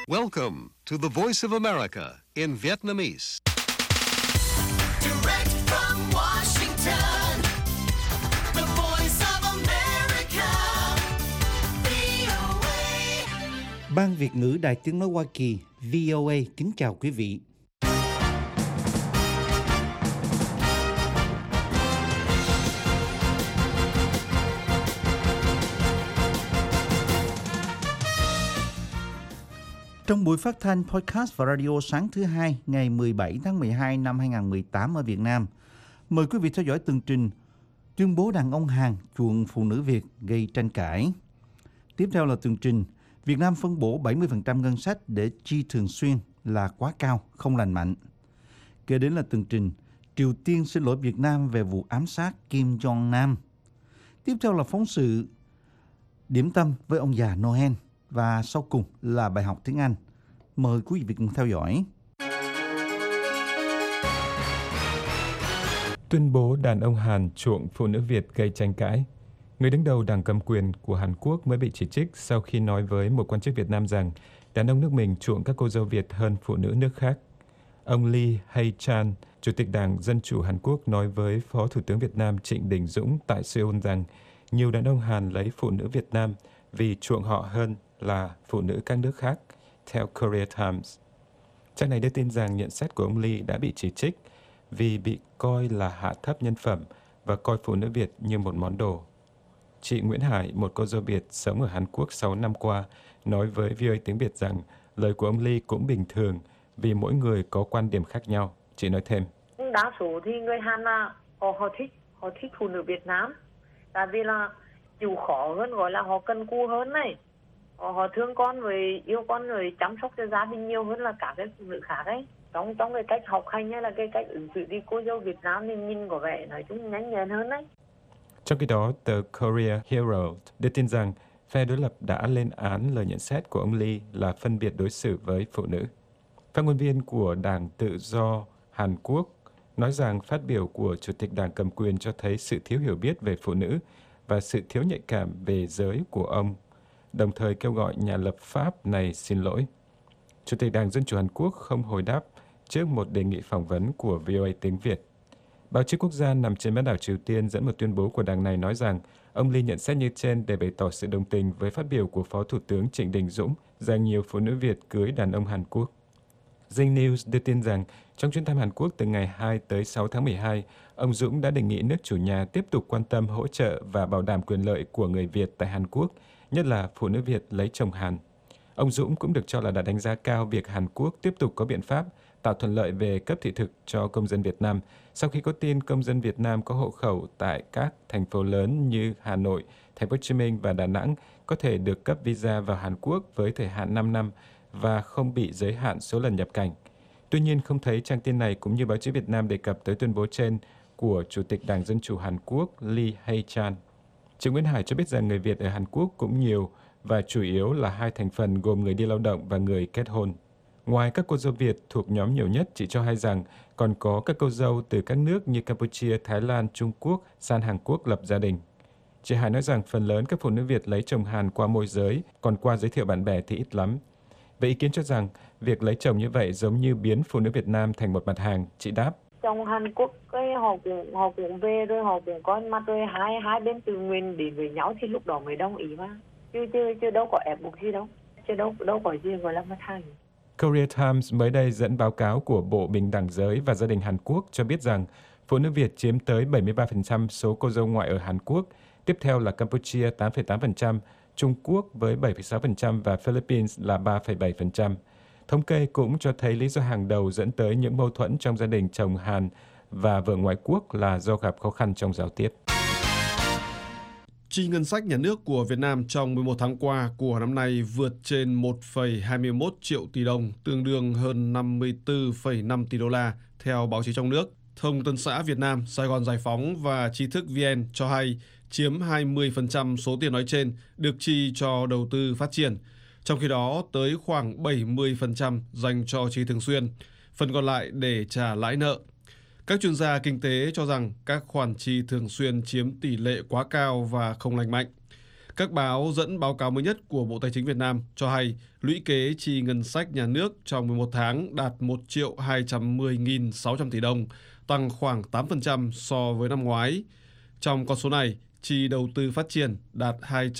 Welcome to the Voice of America in Vietnamese. Direct from Washington, the Voice of America, VOA. Ban Việt ngữ Đài Tiếng nói Hoa Kỳ VOA kính chào quý vị. Trong buổi phát thanh podcast và radio sáng thứ Hai ngày 17 tháng 12 năm 2018 ở Việt Nam, mời quý vị theo dõi tường trình tuyên bố đàn ông Hàn chuộng phụ nữ Việt gây tranh cãi. Tiếp theo là tường trình Việt Nam phân bổ 70% ngân sách để chi thường xuyên là quá cao, không lành mạnh. Kế đến là tường trình Triều Tiên xin lỗi Việt Nam về vụ ám sát Kim Jong-nam. Tiếp theo là phóng sự điểm tâm với ông già Noel. Và sau cùng là bài học tiếng Anh. Mời quý vị cùng theo dõi. Tuyên bố đàn ông Hàn chuộng phụ nữ Việt gây tranh cãi. Người đứng đầu đảng cầm quyền của Hàn Quốc mới bị chỉ trích sau khi nói với một quan chức Việt Nam rằng đàn ông nước mình chuộng các cô dâu Việt hơn phụ nữ nước khác. Ông Lee Hae-chan, Chủ tịch Đảng Dân Chủ Hàn Quốc nói với Phó Thủ tướng Việt Nam Trịnh Đình Dũng tại Seoul rằng nhiều đàn ông Hàn lấy phụ nữ Việt Nam vì chuộng họ hơn là phụ nữ các nước khác, theo Korea Times. Trang này đưa tin rằng nhận xét của ông Lee đã bị chỉ trích vì bị coi là hạ thấp nhân phẩm và coi phụ nữ Việt như một món đồ. Chị Nguyễn Hải, một cô dâu Việt sống ở Hàn Quốc 6 năm qua, nói với VOA tiếng Việt rằng lời của ông Lee cũng bình thường vì mỗi người có quan điểm khác nhau. Chị nói thêm. Đa số thì người Hàn là họ thích phụ nữ Việt Nam, tại vì là chịu khó hơn, gọi là họ cần cù hơn này. Họ thương con rồi yêu con rồi chăm sóc cho gia đình nhiều hơn là cả cái phụ nữ khác ấy. Trong cái cách học hành hay là cái cách ứng xử thì cô dâu Việt Nam thì nhìn có vẻ nói chung nhanh nhẹn hơn đấy. Trong khi đó, tờ Korea Herald đưa tin rằng phe đối lập đã lên án lời nhận xét của ông Lee là phân biệt đối xử với phụ nữ. Phát ngôn viên của Đảng Tự do Hàn Quốc nói rằng phát biểu của Chủ tịch Đảng cầm quyền cho thấy sự thiếu hiểu biết về phụ nữ và sự thiếu nhạy cảm về giới của ông, đồng thời kêu gọi nhà lập pháp này xin lỗi. Chủ tịch Đảng Dân Chủ Hàn Quốc không hồi đáp trước một đề nghị phỏng vấn của VOA tiếng Việt. Báo chí quốc gia nằm trên bán đảo Triều Tiên dẫn một tuyên bố của đảng này nói rằng ông Lee nhận xét như trên để bày tỏ sự đồng tình với phát biểu của Phó Thủ tướng Trịnh Đình Dũng rằng nhiều phụ nữ Việt cưới đàn ông Hàn Quốc. Zing News đưa tin rằng trong chuyến thăm Hàn Quốc từ ngày 2 tới 6 tháng 12, ông Dũng đã đề nghị nước chủ nhà tiếp tục quan tâm hỗ trợ và bảo đảm quyền lợi của người Việt tại Hàn Quốc, nhất là phụ nữ Việt lấy chồng Hàn. Ông Dũng cũng được cho là đã đánh giá cao việc Hàn Quốc tiếp tục có biện pháp tạo thuận lợi về cấp thị thực cho công dân Việt Nam sau khi có tin công dân Việt Nam có hộ khẩu tại các thành phố lớn như Hà Nội, Thành phố Hồ Chí Minh và Đà Nẵng có thể được cấp visa vào Hàn Quốc với thời hạn 5 năm và không bị giới hạn số lần nhập cảnh. Tuy nhiên, không thấy trang tin này cũng như báo chí Việt Nam đề cập tới tuyên bố trên của Chủ tịch Đảng Dân Chủ Hàn Quốc Lee Hae-chan. Chị Nguyễn Hải cho biết rằng người Việt ở Hàn Quốc cũng nhiều và chủ yếu là hai thành phần gồm người đi lao động và người kết hôn. Ngoài các cô dâu Việt thuộc nhóm nhiều nhất, chị cho hay rằng còn có các cô dâu từ các nước như Campuchia, Thái Lan, Trung Quốc sang Hàn Quốc lập gia đình. Chị Hải nói rằng phần lớn các phụ nữ Việt lấy chồng Hàn qua môi giới, còn qua giới thiệu bạn bè thì ít lắm. Về ý kiến cho rằng việc lấy chồng như vậy giống như biến phụ nữ Việt Nam thành một mặt hàng, chị đáp. Trong Hàn Quốc cái họ cũng về rồi họ cũng có mặt rồi hai bên tự nguyện đến với nhau thì lúc đó mới đồng ý mà. Chứ đâu có ép buộc gì đâu. Chứ đâu có gì gọi là mặt hàng. Korea Times mới đây dẫn báo cáo của Bộ Bình đẳng giới và Gia đình Hàn Quốc cho biết rằng phụ nữ Việt chiếm tới 73% số cô dâu ngoại ở Hàn Quốc, tiếp theo là Campuchia 8,8%, Trung Quốc với 7,6% và Philippines là 3,7%. Thống kê cũng cho thấy lý do hàng đầu dẫn tới những mâu thuẫn trong gia đình chồng Hàn và vợ ngoại quốc là do gặp khó khăn trong giao tiếp. Chi ngân sách nhà nước của Việt Nam trong 11 tháng qua của năm nay vượt trên 1,21 triệu tỷ đồng, tương đương hơn 54,5 tỷ đô la, theo báo chí trong nước. Thông tấn xã Việt Nam, Sài Gòn Giải phóng và Tri thức VN cho hay chiếm 20% số tiền nói trên được chi cho đầu tư phát triển. Trong khi đó, tới khoảng 70% dành cho chi thường xuyên, phần còn lại để trả lãi nợ. Các chuyên gia kinh tế cho rằng các khoản chi thường xuyên chiếm tỷ lệ quá cao và không lành mạnh. Các báo dẫn báo cáo mới nhất của Bộ Tài chính Việt Nam cho hay lũy kế chi ngân sách nhà nước trong 11 tháng đạt 1.210.600 tỷ đồng, tăng khoảng 8% so với năm ngoái. Trong con số này, chi đầu tư phát triển đạt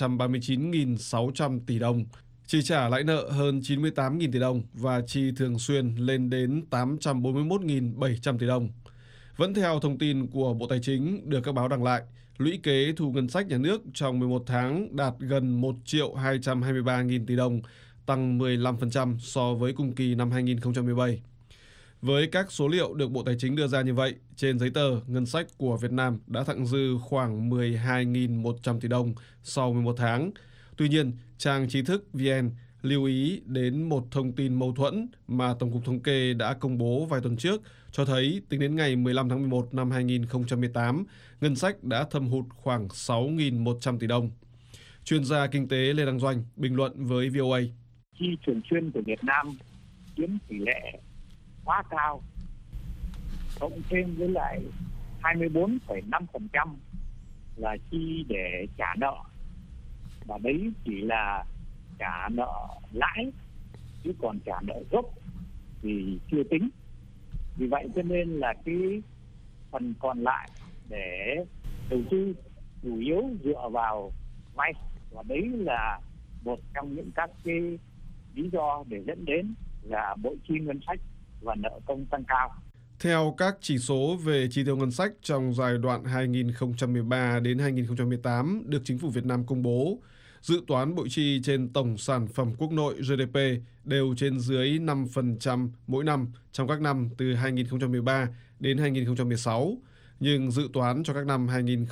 239.600 tỷ đồng, chi trả lãi nợ hơn 98.000 tỷ đồng và chi thường xuyên lên đến 841.700 tỷ đồng. Vẫn theo thông tin của Bộ Tài chính được các báo đăng lại, lũy kế thu ngân sách nhà nước trong 11 tháng đạt gần 1.223.000 tỷ đồng, tăng 15% so với cùng kỳ năm 2017. Với các số liệu được Bộ Tài chính đưa ra như vậy, trên giấy tờ, ngân sách của Việt Nam đã thặng dư khoảng 12.100 tỷ đồng sau 11 tháng. Tuy nhiên, trang trí thức VN lưu ý đến một thông tin mâu thuẫn mà Tổng cục Thống kê đã công bố vài tuần trước, cho thấy tính đến ngày 15 tháng 11 năm 2018, ngân sách đã thâm hụt khoảng 6.100 tỷ đồng. Chuyên gia kinh tế Lê Đăng Doanh bình luận với VOA. Chi thường xuyên của Việt Nam chiếm tỷ lệ quá cao, cộng thêm với lại 24,5% là chi để trả nợ, và đấy chỉ là trả nợ lãi, chứ còn trả nợ gốc thì chưa tính. Vì vậy cho nên là cái phần còn lại để đầu tư chủ yếu dựa vào vay, và đấy là một trong những các cái lý do để dẫn đến là bội chi ngân sách và nợ công tăng cao. Theo các chỉ số về chi tiêu ngân sách trong giai đoạn 2013 đến 2018 được Chính phủ Việt Nam công bố, dự toán bội chi trên tổng sản phẩm quốc nội GDP đều trên dưới 5% mỗi năm trong các năm từ 2013 đến 2016. Nhưng dự toán cho các năm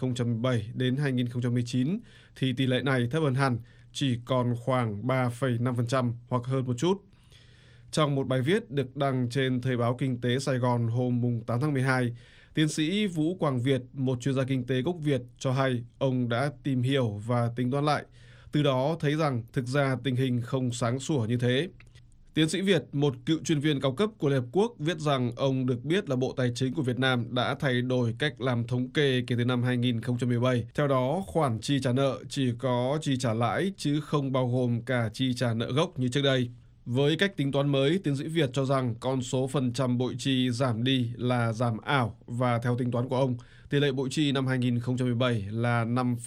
2017 đến 2019 thì tỷ lệ này thấp hơn hẳn, chỉ còn khoảng 3,5% hoặc hơn một chút. Trong một bài viết được đăng trên Thời báo Kinh tế Sài Gòn hôm 8 tháng 12, tiến sĩ Vũ Quang Việt, một chuyên gia kinh tế gốc Việt, cho hay ông đã tìm hiểu và tính toán lại. Từ đó thấy rằng thực ra tình hình không sáng sủa như thế. Tiến sĩ Việt, một cựu chuyên viên cao cấp của Liên Hợp Quốc, viết rằng ông được biết là Bộ Tài chính của Việt Nam đã thay đổi cách làm thống kê kể từ năm 2017. Theo đó, khoản chi trả nợ chỉ có chi trả lãi chứ không bao gồm cả chi trả nợ gốc như trước đây. Với cách tính toán mới, tiến sĩ Việt cho rằng con số phần trăm bội chi giảm đi là giảm ảo, và theo tính toán của ông, tỷ lệ bội chi năm 2017 là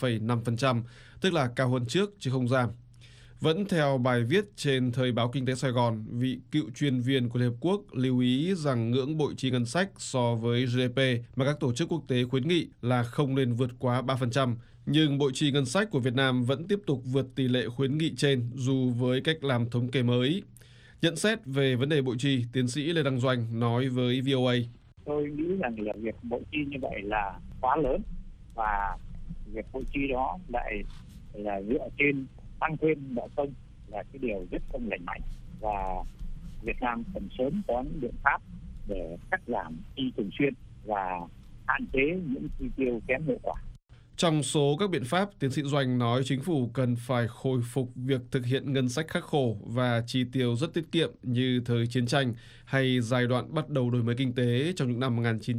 5,5%, tức là cao hơn trước chứ không giảm. Vẫn theo bài viết trên Thời báo Kinh tế Sài Gòn, vị cựu chuyên viên của Liên Hợp Quốc lưu ý rằng ngưỡng bội chi ngân sách so với GDP mà các tổ chức quốc tế khuyến nghị là không nên vượt quá 3%. Nhưng bội chi ngân sách của Việt Nam vẫn tiếp tục vượt tỷ lệ khuyến nghị trên dù với cách làm thống kê mới. Nhận xét về vấn đề bội chi, tiến sĩ Lê Đăng Doanh nói với VOA. Tôi nghĩ rằng là việc bội chi như vậy là quá lớn, và việc bội chi đó lại là dựa trên tăng thêm nợ công là cái điều rất không lành mạnh, và Việt Nam cần sớm có những biện pháp để cắt giảm chi thường xuyên và hạn chế những chi tiêu kém hiệu quả. Trong số các biện pháp, tiến sĩ Doanh nói chính phủ cần phải khôi phục việc thực hiện ngân sách khắc khổ và chi tiêu rất tiết kiệm như thời chiến tranh hay giai đoạn bắt đầu đổi mới kinh tế trong những năm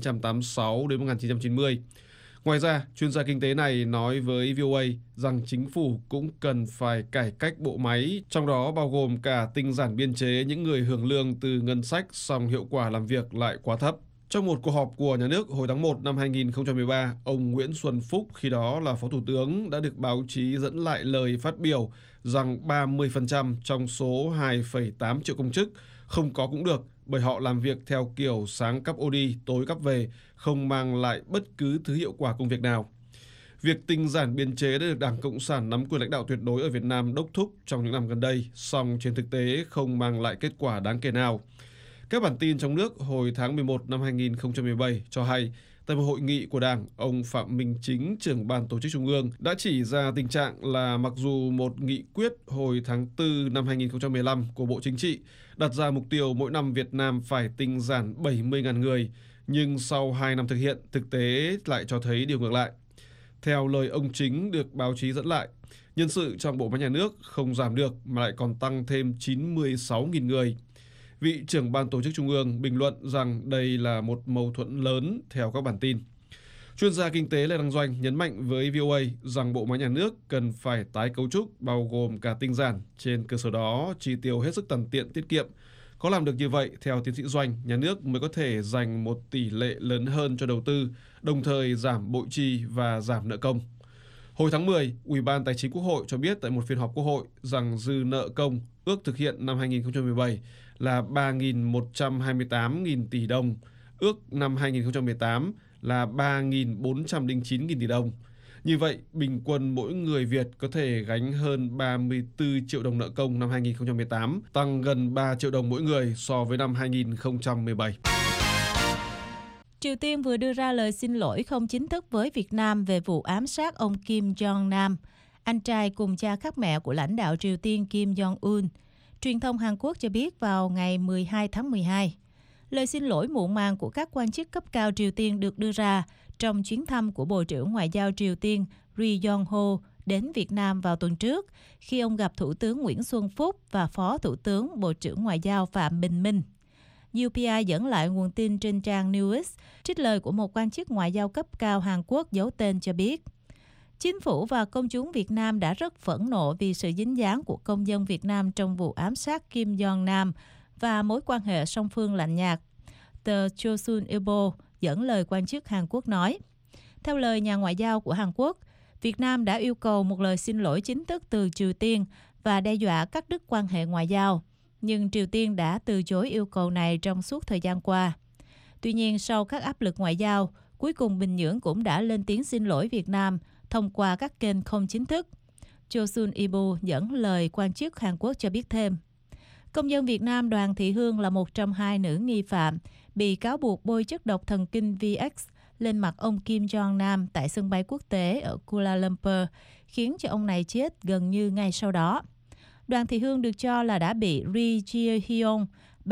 1986 đến 1990. Ngoài ra, chuyên gia kinh tế này nói với VOA rằng chính phủ cũng cần phải cải cách bộ máy, trong đó bao gồm cả tinh giản biên chế những người hưởng lương từ ngân sách song hiệu quả làm việc lại quá thấp. Trong một cuộc họp của nhà nước hồi tháng 1 năm 2013, ông Nguyễn Xuân Phúc, khi đó là Phó Thủ tướng, đã được báo chí dẫn lại lời phát biểu rằng 30% trong số 2,8 triệu công chức không có cũng được, bởi họ làm việc theo kiểu sáng cắp ô đi, tối cắp về, không mang lại bất cứ thứ hiệu quả công việc nào. Việc tinh giản biên chế đã được Đảng Cộng sản nắm quyền lãnh đạo tuyệt đối ở Việt Nam đốc thúc trong những năm gần đây, song trên thực tế không mang lại kết quả đáng kể nào. Các bản tin trong nước hồi tháng 11 năm 2017 cho hay, tại một hội nghị của Đảng, ông Phạm Minh Chính, trưởng Ban Tổ chức Trung ương, đã chỉ ra tình trạng là mặc dù một nghị quyết hồi tháng 4 năm 2015 của Bộ Chính trị đặt ra mục tiêu mỗi năm Việt Nam phải tinh giản 70.000 người, nhưng sau 2 năm thực hiện, thực tế lại cho thấy điều ngược lại. Theo lời ông Chính được báo chí dẫn lại, nhân sự trong bộ máy nhà nước không giảm được mà lại còn tăng thêm 96.000 người. Vị trưởng Ban Tổ chức Trung ương bình luận rằng đây là một mâu thuẫn lớn theo các bản tin. Chuyên gia kinh tế Lê Đăng Doanh nhấn mạnh với VOA rằng bộ máy nhà nước cần phải tái cấu trúc bao gồm cả tinh giản, trên cơ sở đó chi tiêu hết sức tằn tiện tiết kiệm. Có làm được như vậy, theo tiến sĩ Doanh, nhà nước mới có thể dành một tỷ lệ lớn hơn cho đầu tư, đồng thời giảm bội chi và giảm nợ công. Hồi tháng 10, Ủy ban Tài chính Quốc hội cho biết tại một phiên họp Quốc hội rằng dư nợ công ước thực hiện năm 2017 là 3.128.000 tỷ đồng, ước năm 2018 là 3.409.000 tỷ đồng. Như vậy, bình quân mỗi người Việt có thể gánh hơn 34 triệu đồng nợ công năm 2018, tăng gần 3 triệu đồng mỗi người so với năm 2017. Triều Tiên vừa đưa ra lời xin lỗi không chính thức với Việt Nam về vụ ám sát ông Kim Jong-nam, anh trai cùng cha khác mẹ của lãnh đạo Triều Tiên Kim Jong-un. Truyền thông Hàn Quốc cho biết vào ngày 12 tháng 12. Lời xin lỗi muộn màng của các quan chức cấp cao Triều Tiên được đưa ra trong chuyến thăm của Bộ trưởng Ngoại giao Triều Tiên Ri Yong-ho đến Việt Nam vào tuần trước, khi ông gặp Thủ tướng Nguyễn Xuân Phúc và Phó Thủ tướng Bộ trưởng Ngoại giao Phạm Bình Minh. UPI dẫn lại nguồn tin trên trang News, trích lời của một quan chức ngoại giao cấp cao Hàn Quốc giấu tên cho biết. Chính phủ và công chúng Việt Nam đã rất phẫn nộ vì sự dính dáng của công dân Việt Nam trong vụ ám sát Kim Jong-nam và mối quan hệ song phương lạnh nhạt. Tờ Chosun Ilbo dẫn lời quan chức Hàn Quốc nói. Theo lời nhà ngoại giao của Hàn Quốc, Việt Nam đã yêu cầu một lời xin lỗi chính thức từ Triều Tiên và đe dọa cắt đứt quan hệ ngoại giao. Nhưng Triều Tiên đã từ chối yêu cầu này trong suốt thời gian qua. Tuy nhiên, sau các áp lực ngoại giao, cuối cùng Bình Nhưỡng cũng đã lên tiếng xin lỗi Việt Nam thông qua các kênh không chính thức. Chosun Ilbo dẫn lời quan chức Hàn Quốc cho biết thêm. Công dân Việt Nam Đoàn Thị Hương là một trong hai nữ nghi phạm bị cáo buộc bôi chất độc thần kinh VX lên mặt ông Kim Jong-nam tại sân bay quốc tế ở Kuala Lumpur, khiến cho ông này chết gần như ngay sau đó. Đoàn Thị Hương được cho là đã bị Ri Jae-hyun,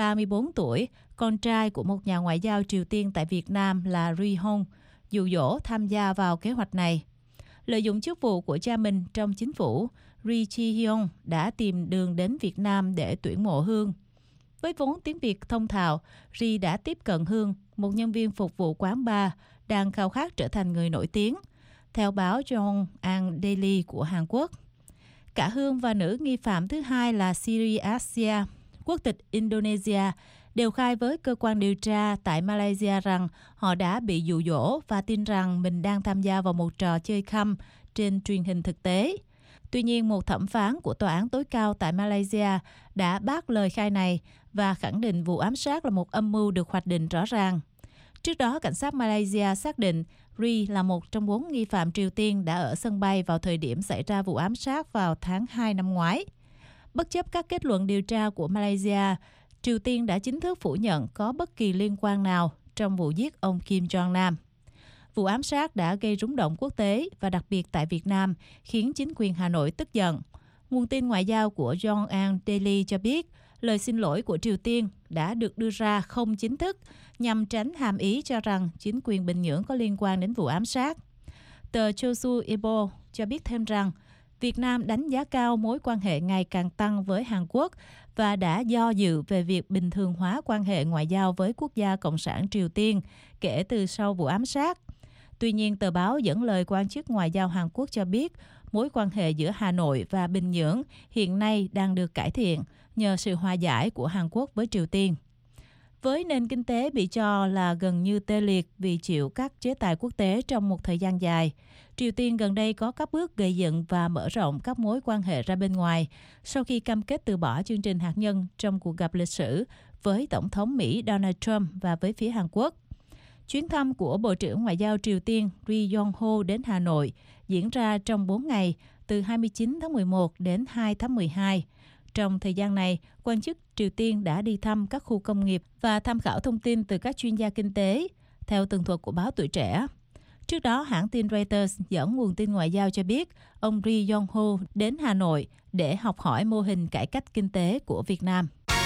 34 tuổi, con trai của một nhà ngoại giao Triều Tiên tại Việt Nam là Ri Hong, dụ dỗ tham gia vào kế hoạch này. Lợi dụng chức vụ của cha mình trong chính phủ, Ri Jae-hyun đã tìm đường đến Việt Nam để tuyển mộ Hương. Với vốn tiếng Việt thông thạo, Ri đã tiếp cận Hương, một nhân viên phục vụ quán bar, đang khao khát trở thành người nổi tiếng, theo báo Yonhap Daily của Hàn Quốc. Cả Hương và nữ nghi phạm thứ hai là Sri Asia, quốc tịch Indonesia, đều khai với cơ quan điều tra tại Malaysia rằng họ đã bị dụ dỗ và tin rằng mình đang tham gia vào một trò chơi khăm trên truyền hình thực tế. Tuy nhiên, một thẩm phán của Tòa án tối cao tại Malaysia đã bác lời khai này và khẳng định vụ ám sát là một âm mưu được hoạch định rõ ràng. Trước đó, cảnh sát Malaysia xác định Ri là một trong 4 nghi phạm Triều Tiên đã ở sân bay vào thời điểm xảy ra vụ ám sát vào tháng 2 năm ngoái. Bất chấp các kết luận điều tra của Malaysia, Triều Tiên đã chính thức phủ nhận có bất kỳ liên quan nào trong vụ giết ông Kim Jong-nam. Vụ ám sát đã gây rúng động quốc tế và đặc biệt tại Việt Nam, khiến chính quyền Hà Nội tức giận. Nguồn tin ngoại giao của Yonhap Daily cho biết, lời xin lỗi của Triều Tiên đã được đưa ra không chính thức nhằm tránh hàm ý cho rằng chính quyền Bình Nhưỡng có liên quan đến vụ ám sát. Tờ Chosun Ilbo cho biết thêm rằng Việt Nam đánh giá cao mối quan hệ ngày càng tăng với Hàn Quốc và đã do dự về việc bình thường hóa quan hệ ngoại giao với quốc gia Cộng sản Triều Tiên kể từ sau vụ ám sát. Tuy nhiên, tờ báo dẫn lời quan chức ngoại giao Hàn Quốc cho biết mối quan hệ giữa Hà Nội và Bình Nhưỡng hiện nay đang được cải thiện nhờ sự hòa giải của Hàn Quốc với Triều Tiên. Với nền kinh tế bị cho là gần như tê liệt vì chịu các chế tài quốc tế trong một thời gian dài, Triều Tiên gần đây có các bước gây dựng và mở rộng các mối quan hệ ra bên ngoài sau khi cam kết từ bỏ chương trình hạt nhân trong cuộc gặp lịch sử với Tổng thống Mỹ Donald Trump và với phía Hàn Quốc. Chuyến thăm của Bộ trưởng Ngoại giao Triều Tiên Ri Yong-ho đến Hà Nội diễn ra trong 4 ngày, từ 29 tháng 11 đến 2 tháng 12. Trong thời gian này, quan chức Triều Tiên đã đi thăm các khu công nghiệp và tham khảo thông tin từ các chuyên gia kinh tế, theo tường thuật của báo Tuổi Trẻ. Trước đó, hãng tin Reuters dẫn nguồn tin ngoại giao cho biết ông Ri Yong-ho đến Hà Nội để học hỏi mô hình cải cách kinh tế của Việt Nam.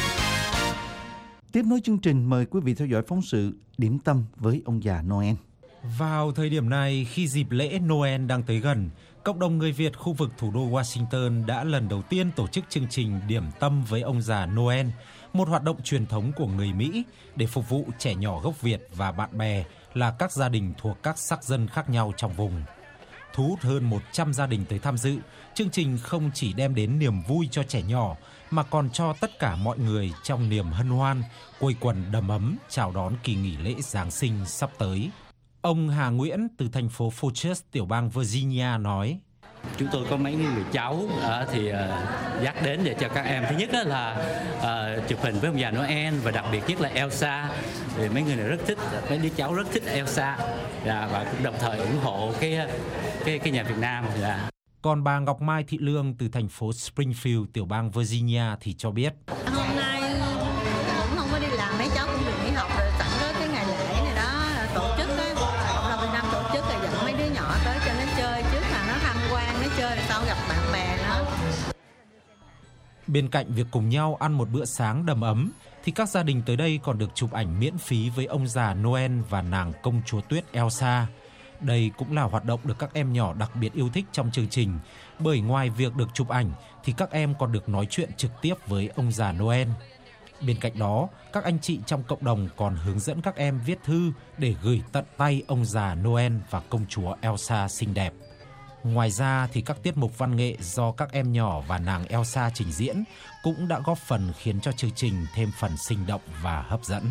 Tiếp nối chương trình, mời quý vị theo dõi phóng sự Điểm tâm với ông già Noel. Vào thời điểm này, khi dịp lễ Noel đang tới gần, cộng đồng người Việt khu vực thủ đô Washington đã lần đầu tiên tổ chức chương trình Điểm tâm với ông già Noel, một hoạt động truyền thống của người Mỹ để phục vụ trẻ nhỏ gốc Việt và bạn bè là các gia đình thuộc các sắc dân khác nhau trong vùng. Thu hút hơn 100 gia đình tới tham dự, chương trình không chỉ đem đến niềm vui cho trẻ nhỏ mà còn cho tất cả mọi người trong niềm hân hoan, quây quần đầm ấm chào đón kỳ nghỉ lễ Giáng sinh sắp tới. Ông Hà Nguyễn từ thành phố Purchase, tiểu bang Virginia nói: Chúng tôi có mấy người cháu thì dắt đến để cho các em thứ nhất là chụp hình với ông già Noel, và đặc biệt nhất là Elsa. Thì mấy người này rất thích, mấy đứa cháu rất thích Elsa, và cũng đồng thời ủng hộ cái nhà Việt Nam. Còn bà Ngọc Mai Thị Lương từ thành phố Springfield, tiểu bang Virginia thì cho biết: Hôm nay cũng không có đi làm, mấy cháu cũng được nghỉ học rồi, sẵn có cái ngày lễ này đó tổ chức á, Cộng đồng Việt Nam tổ chức là dẫn mấy đứa nhỏ tới cho nó chơi trước, là nó tham quan, nó chơi rồi sau gặp bạn bè nữa. Bên cạnh việc cùng nhau ăn một bữa sáng đầm ấm, thì các gia đình tới đây còn được chụp ảnh miễn phí với ông già Noel và nàng công chúa tuyết Elsa. Đây cũng là hoạt động được các em nhỏ đặc biệt yêu thích trong chương trình, bởi ngoài việc được chụp ảnh thì các em còn được nói chuyện trực tiếp với ông già Noel. Bên cạnh đó, các anh chị trong cộng đồng còn hướng dẫn các em viết thư để gửi tận tay ông già Noel và công chúa Elsa xinh đẹp. Ngoài ra thì các tiết mục văn nghệ do các em nhỏ và nàng Elsa trình diễn cũng đã góp phần khiến cho chương trình thêm phần sinh động và hấp dẫn.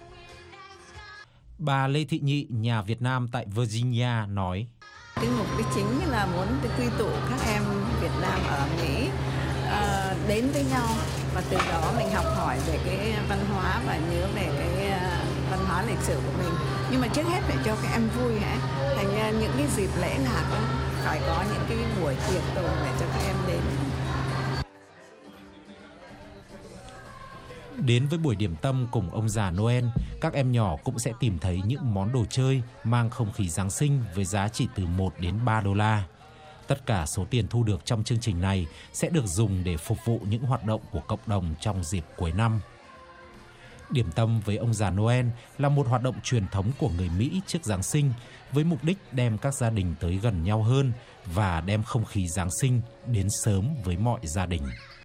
Bà Lê Thị Nhị, nhà Việt Nam tại Virginia nói: Cái mục đích chính là muốn quy tụ các em Việt Nam ở Mỹ đến với nhau, và từ đó mình học hỏi về cái văn hóa và nhớ về cái văn hóa lịch sử của mình. Nhưng mà trước hết phải cho các em vui hả? Thành ra những cái dịp lễ lạc phải có những cái buổi tiệc tùng để cho các em đến. Đến với buổi điểm tâm cùng ông già Noel, các em nhỏ cũng sẽ tìm thấy những món đồ chơi mang không khí Giáng sinh với giá chỉ từ 1 đến 3 đô la. Tất cả số tiền thu được trong chương trình này sẽ được dùng để phục vụ những hoạt động của cộng đồng trong dịp cuối năm. Điểm tâm với ông già Noel là một hoạt động truyền thống của người Mỹ trước Giáng sinh, với mục đích đem các gia đình tới gần nhau hơn và đem không khí Giáng sinh đến sớm với mọi gia đình.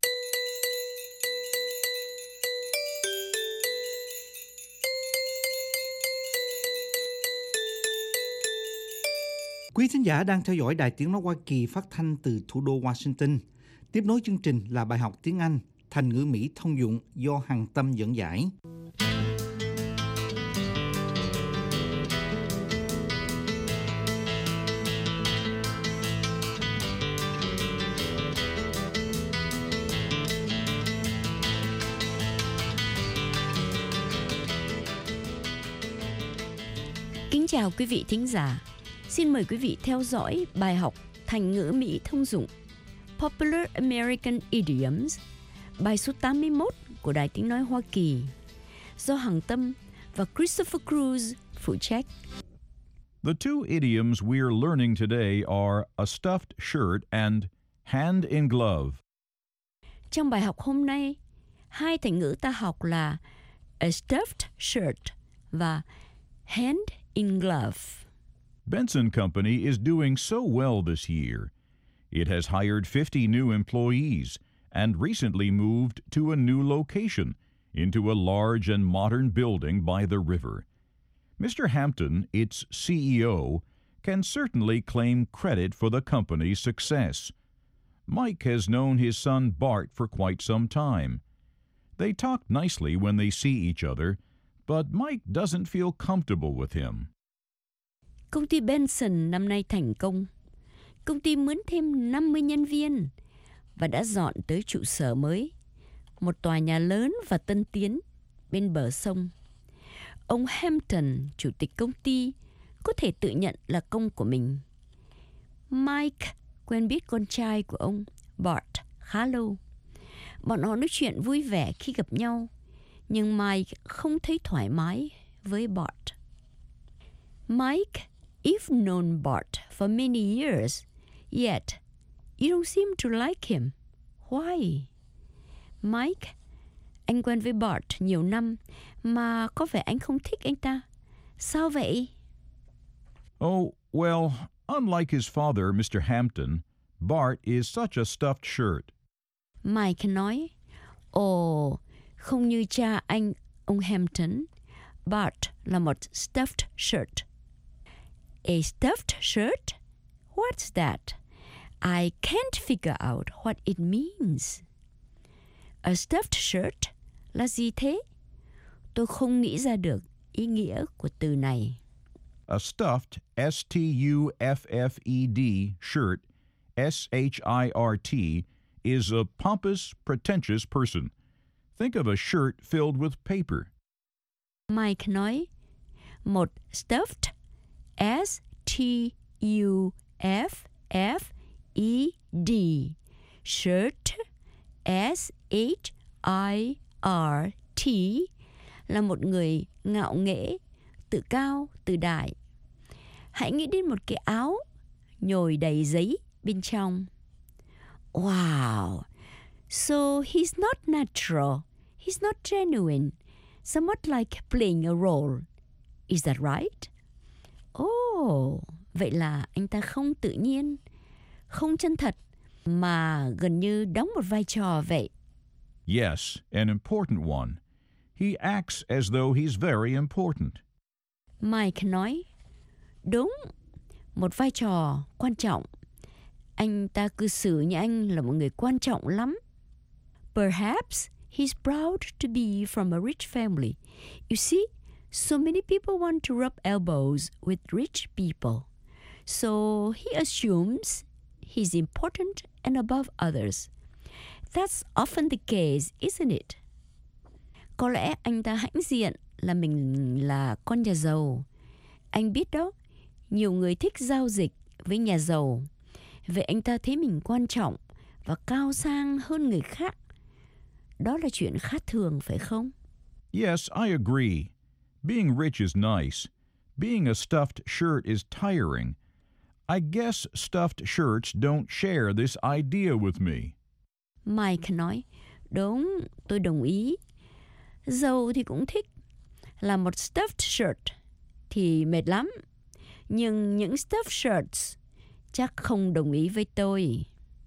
Quý thính giả đang theo dõi Đài Tiếng nói Hoa Kỳ phát thanh từ thủ đô Washington. Tiếp nối chương trình là bài học tiếng Anh, thành ngữ Mỹ thông dụng do Hằng Tâm dẫn giải. Kính chào quý vị thính giả. Xin mời quý vị theo dõi bài học thành ngữ Mỹ thông dụng Popular American Idioms, bài số 81 của Đài Tiếng nói Hoa Kỳ, do Hằng Tâm và Christopher Cruz phụ trách. The two idioms we're learning today are a stuffed shirt and hand in glove. Trong bài học hôm nay, hai thành ngữ ta học là a stuffed shirt và hand in glove. Benson Company is doing so well this year. It has hired 50 new employees and recently moved to a new location into a large and modern building by the river. Mr. Hampton, its CEO, can certainly claim credit for the company's success. Mike has known his son Bart for quite some time. They talk nicely when they see each other, but Mike doesn't feel comfortable with him. Công ty Benson năm nay thành công. Công ty mướn thêm 50 nhân viên và đã dọn tới trụ sở mới, một tòa nhà lớn và tân tiến bên bờ sông. Ông Hampton, chủ tịch công ty, có thể tự nhận là công của mình. Mike quen biết con trai của ông, Bart, khá lâu. Bọn họ nói chuyện vui vẻ khi gặp nhau, nhưng Mike không thấy thoải mái với Bart. Mike, you've known Bart for many years, yet you don't seem to like him. Why? Mike, anh quen với Bart nhiều năm mà có vẻ anh không thích anh ta. Sao vậy? Oh, well, unlike his father, Mr. Hampton, Bart is such a stuffed shirt. Mike nói, không như cha anh, ông Hampton, Bart là một stuffed shirt. A stuffed shirt? What's that? I can't figure out what it means. A stuffed shirt là gì thế? Tôi không nghĩ ra được ý nghĩa của từ này. A stuffed, S-T-U-F-F-E-D, shirt, S-H-I-R-T, is a pompous, pretentious person. Think of a shirt filled with paper. Mike nói, một stuffed, S-T-U-F-F-E-D, shirt, S-H-I-R-T, là một người ngạo nghễ, tự cao, tự đại. Hãy nghĩ đến một cái áo nhồi đầy giấy bên trong. Wow! So he's not natural. He's not genuine. Somewhat like playing a role. Is that right? Oh, vậy là anh ta không tự nhiên, không chân thật, mà gần như đóng một vai trò vậy. Yes, an important one. He acts as though he's very important. Mike nói, đúng, một vai trò quan trọng. Anh ta cư xử như anh là một người quan trọng lắm. Perhaps he's proud to be from a rich family. You see, so many people want to rub elbows with rich people. So he assumes he's important and above others. That's often the case, isn't it? Có lẽ anh ta hãnh diện là mình là con nhà giàu. Anh biết đó, nhiều người thích giao dịch với nhà giàu. Vậy anh ta thấy mình quan trọng và cao sang hơn người khác. Đó là chuyện khá thường, phải không? Yes, I agree. Being rich is nice. Being a stuffed shirt is tiring. I guess stuffed shirts don't share this idea with me. Mike nói, đúng, tôi đồng ý. Giàu thì cũng thích. Là một stuffed shirt thì mệt lắm. Nhưng những stuffed shirts chắc không đồng ý với tôi.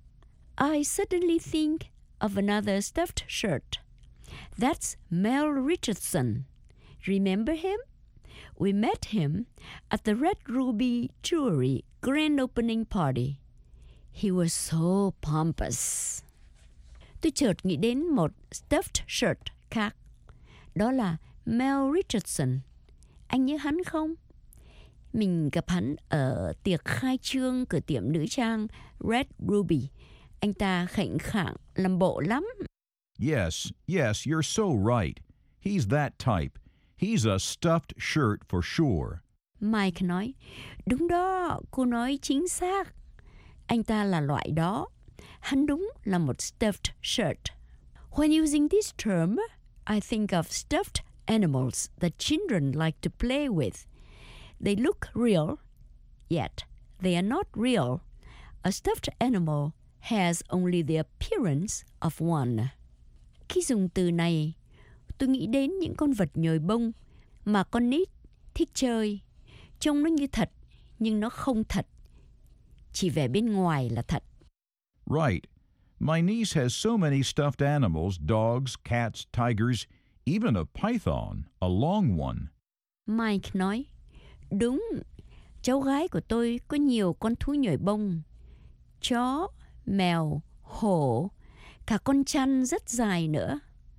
I suddenly think of another stuffed shirt. That's Mel Richardson. Remember him? We met him at the Red Ruby Jewelry grand opening party. He was so pompous. Tôi chợt nghĩ đến một stuffed shirt khác. Đó là Mel Richardson. Anh nhớ hắn không? Mình gặp hắn ở tiệc khai trương cửa tiệm nữ trang Red Ruby. Anh ta khệnh khạng, làm bộ lắm. Yes, you're so right. He's that type. He's a stuffed shirt for sure. Mike nói, đúng đó, cô nói chính xác. Anh ta là loại đó. Hắn đúng là một stuffed shirt. When using this term, I think of stuffed animals that children like to play with. They look real, yet they are not real. A stuffed animal has only the appearance of one. Khi dùng từ này, tôi nghĩ đến những con vật nhồi bông mà con nít thích chơi. Trông nó như thật, nhưng nó không thật. Chỉ vẻ bên ngoài là thật. Right. My niece has so many stuffed animals, dogs, cats, tigers, even a python, a long one. Mike nói, đúng, cháu gái của tôi có nhiều con thú nhồi bông. Chó, mèo, hổ, cả con chăn rất dài nữa.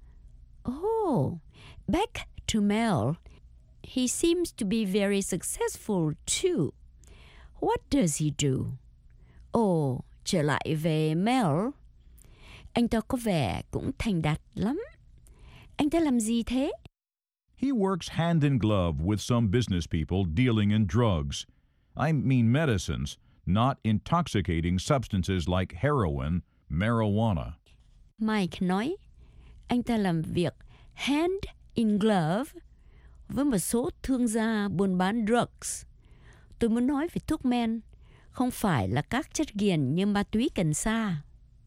Oh, back to Mel. He seems to be very successful too. What does he do? Oh, trở lại về Mel. Anh ta có vẻ cũng thành đạt lắm. Anh ta làm gì thế? He works hand in glove with some business people dealing in drugs. I mean medicines, not intoxicating substances like heroin, marijuana. Mike nói, anh ta làm việc hand in glove với một số thương gia buôn bán drugs. Tôi muốn nói về thuốc men, không phải là các chất nghiện như ma túy cần sa.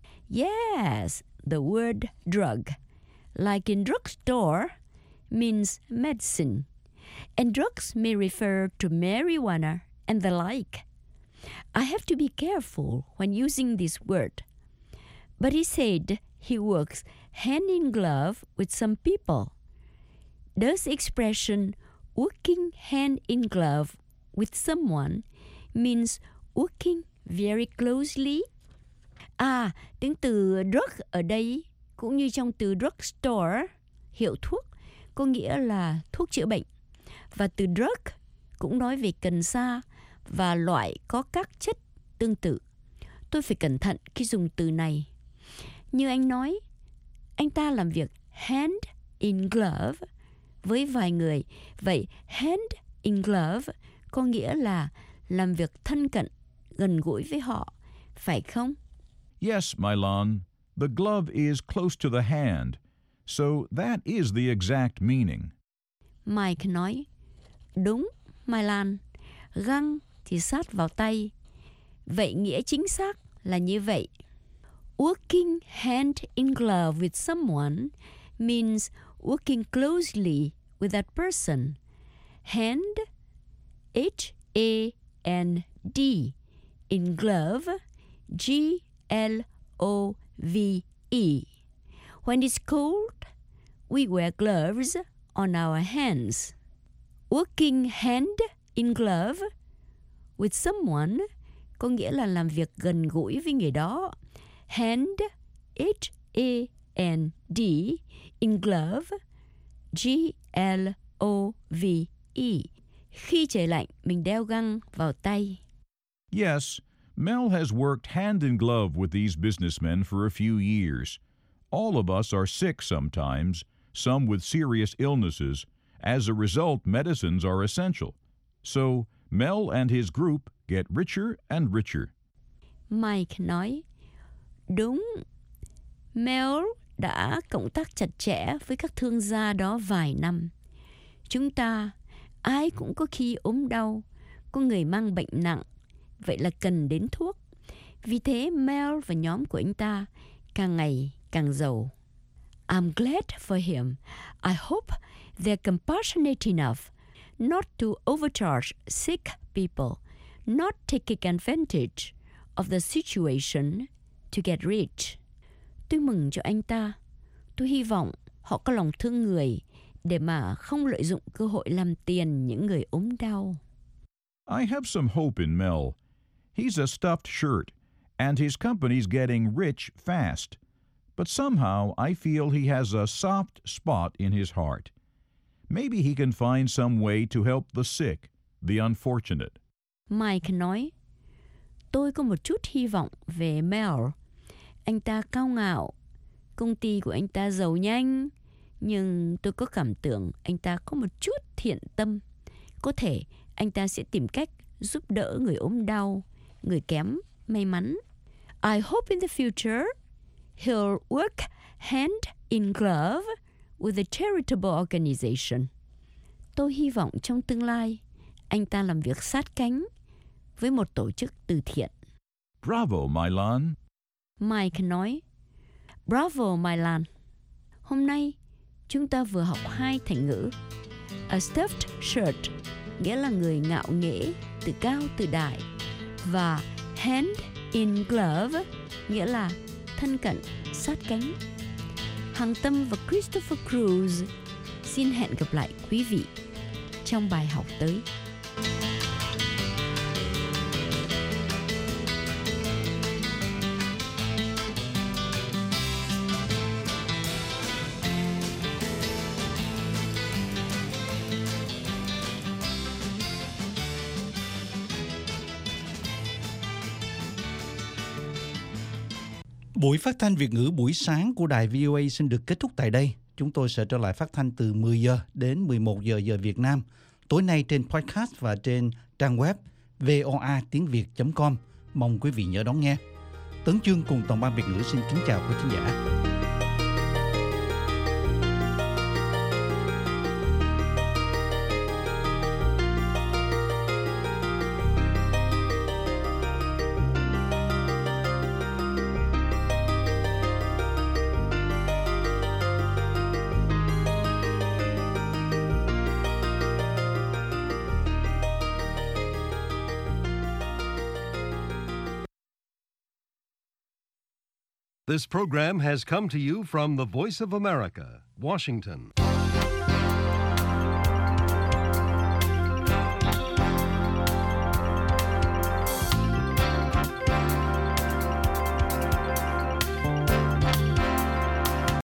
Yes, the word drug, like in drugstore, means medicine. And drugs may refer to marijuana and the like. I have to be careful when using this word. But he said he works hand in glove with some people. Does expression working hand in glove with someone means working very closely. Tiếng từ drug ở đây cũng như trong từ drugstore, hiệu thuốc, có nghĩa là thuốc chữa bệnh. Và từ drug cũng nói về cần sa và loại có các chất tương tự. Tôi phải cẩn thận khi dùng từ này. Như anh nói, anh ta làm việc hand in glove với vài người. Vậy hand in glove có nghĩa là làm việc thân cận, gần gũi với họ, phải không? Yes, Mylan. The glove is close to the hand, so that is the exact meaning. Mike nói, đúng, Mylan, găng thì sát vào tay. Vậy nghĩa chính xác là như vậy. Working hand in glove with someone means working closely with that person. Hand, H-A-N-D, in glove, G-L-O-V-E. When it's cold, we wear gloves on our hands. Working hand in glove with someone có nghĩa là làm việc gần gũi với người đó. Hand, H-A-N-D, in glove, G-L-O-V-E. Khi trời lạnh, mình đeo găng vào tay. Yes, Mel has worked hand in glove with these businessmen for a few years. All of us are sick sometimes, some with serious illnesses. As a result, medicines are essential. So, Mel and his group get richer and richer. Mike nói, đúng, Mel đã cộng tác chặt chẽ với các thương gia đó vài năm. Chúng ta, ai cũng có khi ốm đau, có người mang bệnh nặng, vậy là cần đến thuốc. Vì thế Mel và nhóm của anh ta càng ngày càng giàu. I'm glad for him. I hope they're compassionate enough not to overcharge sick people, not taking advantage of the situation to get rich. Tôi mừng cho anh ta. Tôi hy vọng họ có lòng thương người để mà không lợi dụng cơ hội làm tiền những người ốm đau. I have some hope in Mel. He's a stuffed shirt, and his company's getting rich fast. But somehow I feel he has a soft spot in his heart. Maybe he can find some way to help the sick, the unfortunate. Mike nói, tôi có một chút hy vọng về Mel. Anh ta cao ngạo, công ty của anh ta giàu nhanh, nhưng tôi có cảm tưởng anh ta có một chút thiện tâm. Có thể anh ta sẽ tìm cách giúp đỡ người ốm đau, người kém may mắn. I hope in the future he'll work hand in glove with a charitable organization. Tôi hy vọng trong tương lai anh ta làm việc sát cánh với một tổ chức từ thiện. Bravo, Mylan. Mike nói, bravo, Mylan. Hôm nay chúng ta vừa học 2 thành ngữ. A stuffed shirt nghĩa là người ngạo nghễ, tự cao tự đại, và hand in glove nghĩa là thân cận, sát cánh. Hằng Tâm và Christopher Cruz xin hẹn gặp lại quý vị trong bài học tới. Buổi phát thanh Việt ngữ buổi sáng của đài VOA xin được kết thúc tại đây. Chúng tôi sẽ trở lại phát thanh từ 10 giờ đến 11 giờ giờ Việt Nam, tối nay trên podcast và trên trang web voatiengviet.com. Mong quý vị nhớ đón nghe. Tấn Chương cùng toàn ban Việt ngữ xin kính chào quý khán giả. This program has come to you from the Voice of America, Washington.